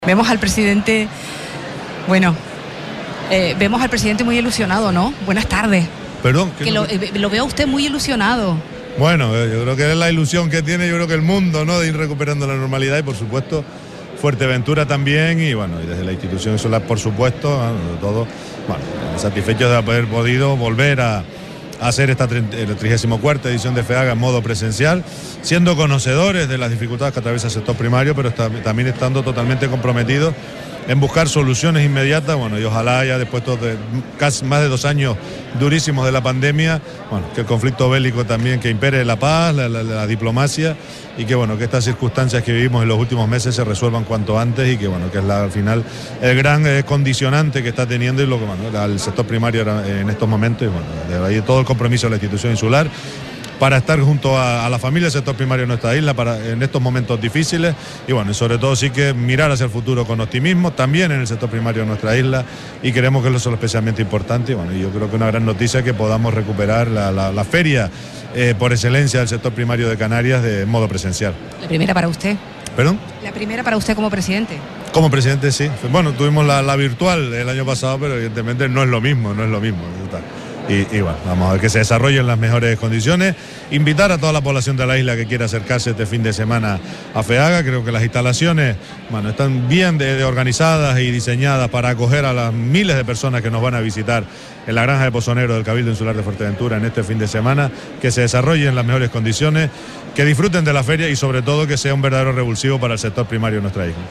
Vemos al presidente, vemos al presidente muy ilusionado, ¿no? Buenas tardes. Perdón. Que lo veo a usted muy ilusionado. Bueno, yo creo que es la ilusión que tiene, yo creo que el mundo, ¿no? De ir recuperando la normalidad y, por supuesto, Fuerteventura también y, bueno, y desde la institución insular, por supuesto, todo, bueno, satisfechos de haber podido volver a hacer esta 34ª edición de FEAGA en modo presencial, siendo conocedores de las dificultades que atraviesa el sector primario, pero también estando totalmente comprometidos en buscar soluciones inmediatas, bueno, y ojalá ya después de casi más de 2 años durísimos de la pandemia, bueno, que el conflicto bélico también, que impere la paz, la diplomacia, y que bueno, que estas circunstancias que vivimos en los últimos meses se resuelvan cuanto antes y que bueno, que es al final el gran condicionante que está teniendo y lo que bueno, el sector primario en estos momentos, y bueno, de ahí todo el compromiso de la institución insular para estar junto a la familia del sector primario de nuestra isla en estos momentos difíciles y bueno, y sobre todo sí que mirar hacia el futuro con optimismo, también en el sector primario de nuestra isla, y creemos que eso es lo especialmente importante y bueno, yo creo que una gran noticia es que podamos recuperar la feria por excelencia del sector primario de Canarias de modo presencial. La primera para usted. ¿Perdón? La primera para usted como presidente. Como presidente, sí. Bueno, tuvimos la virtual el año pasado, pero evidentemente no es lo mismo. Y bueno, vamos a ver que se desarrolle en las mejores condiciones. Invitar a toda la población de la isla que quiera acercarse este fin de semana a FEAGA. Creo que las instalaciones, bueno, están bien organizadas y diseñadas para acoger a las miles de personas que nos van a visitar en la granja de Pozonero del Cabildo Insular de Fuerteventura en este fin de semana. Que se desarrolle en las mejores condiciones, que disfruten de la feria y sobre todo que sea un verdadero revulsivo para el sector primario de nuestra isla.